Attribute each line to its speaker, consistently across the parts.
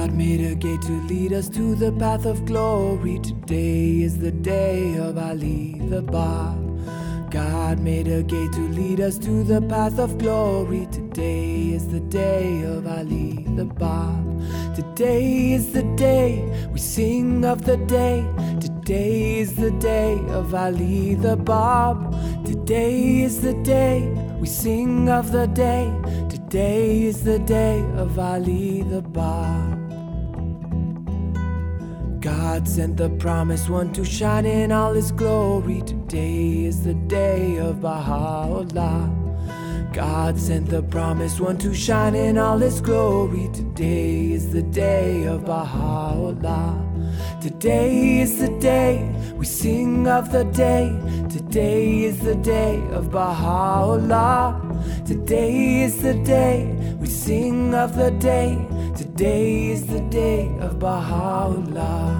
Speaker 1: God made a gate to lead us to the path of glory. Today is the day of Ali the Bab. God made a gate to lead us to the path of glory. Today is the day of Ali the Bab. Today is the day we sing of the day. Today is the day of Ali the Bab. Today is the day we sing of the day. Today is the day of Ali the Bab. God sent the promised one to shine in all his glory. Today is the day of Baha'u'llah. God sent the promised one to shine in all his glory. Today is the day of Baha'u'llah. Today is the day we sing of the day. Today is the day of Baha'u'llah. Today is the day we sing of the day. Today is the day of Baha'u'llah.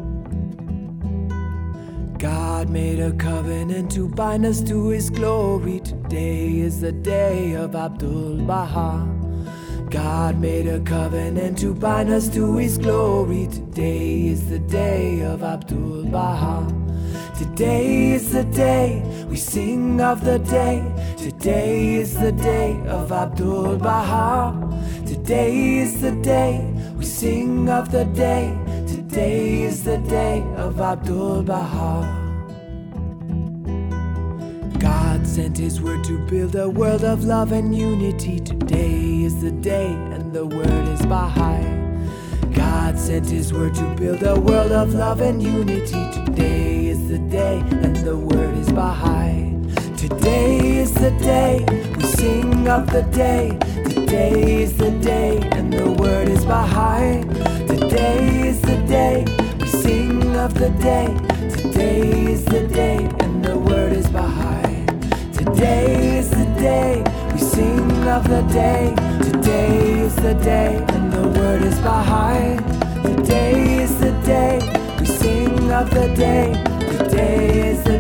Speaker 1: God made a covenant to bind us to his glory. Today is the day of Abdul Baha. God made a covenant to bind us to his glory. Today is the day of Abdul Baha. Today is the day we sing of the day. Today is the day of Abdul Baha. Today is the day we sing of the day. Today is the day of Abdul Baha. God sent his word to build a world of love and unity. Today is the day and the word is Baha'i. God sent his word to build a world of love and unity. Today is the day and the word is Baha'i. Today is the day we sing of the day. Today is the day and the word is Baha'i. Today is the day we sing of the day. Today is the day and the word is Baha'i. Today is the day we sing of the day. Today is the day and the word is Baha'i. Today is the day we sing of the day. Today is the